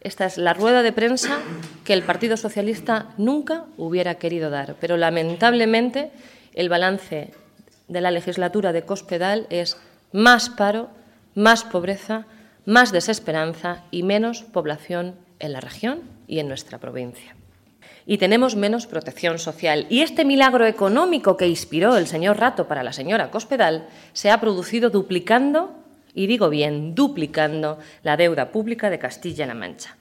Esta es la rueda de prensa que el Partido Socialista nunca hubiera querido dar, pero lamentablemente el balance de la legislatura de Cospedal es más paro, más pobreza, más desesperanza y menos población en la región y en nuestra provincia. Y tenemos menos protección social. Y este milagro económico que inspiró el señor Rato para la señora Cospedal se ha producido duplicando, y digo bien, duplicando la deuda pública de Castilla-La Mancha.